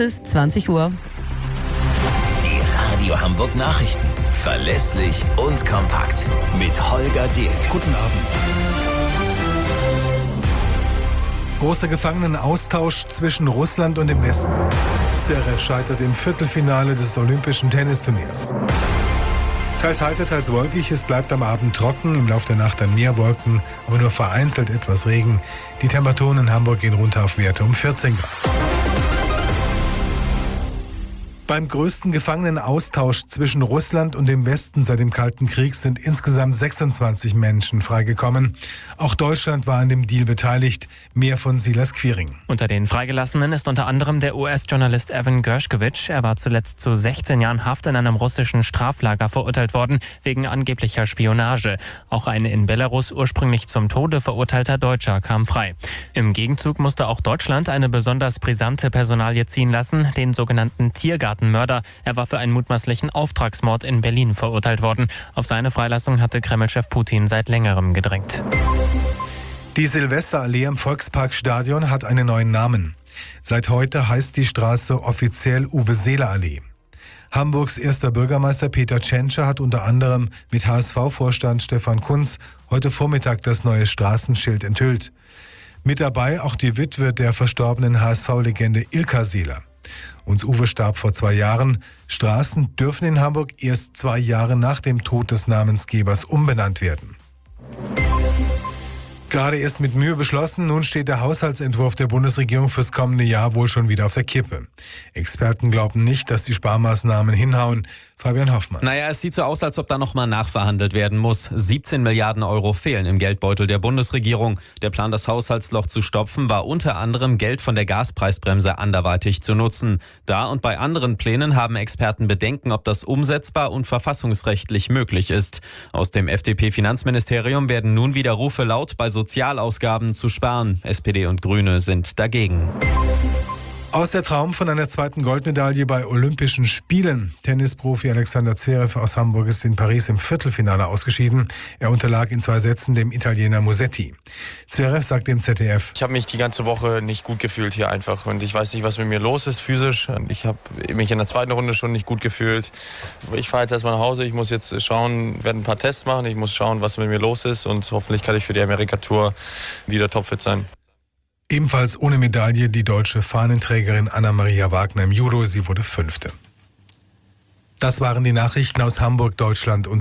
ist 20 Uhr. Die Radio Hamburg Nachrichten. Verlässlich und kompakt. Mit Holger Dirk. Guten Abend. Großer Gefangenenaustausch zwischen Russland und dem Westen. Zverev scheitert im Viertelfinale des Olympischen Tennisturniers. Teils heiter, teils wolkig, es bleibt am Abend trocken, im Laufe der Nacht dann mehr Wolken, aber nur vereinzelt etwas Regen. Die Temperaturen in Hamburg gehen runter auf Werte um 14 Grad. Beim größten Gefangenenaustausch zwischen Russland und dem Westen seit dem Kalten Krieg sind insgesamt 26 Menschen freigekommen. Auch Deutschland war an dem Deal beteiligt. Mehr von Silas Quiring. Unter den Freigelassenen ist unter anderem der US-Journalist Evan Gershkovich. Er war zuletzt zu 16 Jahren Haft in einem russischen Straflager verurteilt worden, wegen angeblicher Spionage. Auch ein in Belarus ursprünglich zum Tode verurteilter Deutscher kam frei. Im Gegenzug musste auch Deutschland eine besonders brisante Personalie ziehen lassen, den sogenannten Tiergartenmörder. Er war für einen mutmaßlichen Auftragsmord in Berlin verurteilt worden. Auf seine Freilassung hatte Kreml-Chef Putin seit längerem gedrängt. Die Silvesterallee am Volksparkstadion hat einen neuen Namen. Seit heute heißt die Straße offiziell Uwe-Seeler-Allee. Hamburgs erster Bürgermeister Peter Tschentscher hat unter anderem mit HSV-Vorstand Stefan Kunz heute Vormittag das neue Straßenschild enthüllt. Mit dabei auch die Witwe der verstorbenen HSV-Legende Ilka Seeler. Uns Uwe starb vor 2 Jahren. Straßen dürfen in Hamburg erst 2 Jahre nach dem Tod des Namensgebers umbenannt werden. Gerade erst mit Mühe beschlossen, nun steht der Haushaltsentwurf der Bundesregierung fürs kommende Jahr wohl schon wieder auf der Kippe. Experten glauben nicht, dass die Sparmaßnahmen hinhauen. Fabian Hoffmann. Naja, es sieht so aus, als ob da nochmal nachverhandelt werden muss. 17 Milliarden Euro fehlen im Geldbeutel der Bundesregierung. Der Plan, das Haushaltsloch zu stopfen, war unter anderem Geld von der Gaspreisbremse anderweitig zu nutzen. Da und bei anderen Plänen haben Experten Bedenken, ob das umsetzbar und verfassungsrechtlich möglich ist. Aus dem FDP-Finanzministerium werden nun wieder Rufe laut, bei Sozialausgaben zu sparen. SPD und Grüne sind dagegen. Aus der Traum von einer zweiten Goldmedaille bei Olympischen Spielen. Tennisprofi Alexander Zverev aus Hamburg ist in Paris im Viertelfinale ausgeschieden. Er unterlag in 2 Sätzen dem Italiener Musetti. Zverev sagt dem ZDF: Ich habe mich die ganze Woche nicht gut gefühlt hier einfach und ich weiß nicht, was mit mir los ist physisch. Ich habe mich in der zweiten Runde schon nicht gut gefühlt. Ich fahre jetzt erstmal nach Hause, ich muss jetzt schauen, werde ein paar Tests machen, ich muss schauen, was mit mir los ist und hoffentlich kann ich für die Amerika-Tour wieder topfit sein. Ebenfalls ohne Medaille die deutsche Fahnenträgerin Anna-Maria Wagner im Judo. Sie wurde 5. Das waren die Nachrichten aus Hamburg, Deutschland und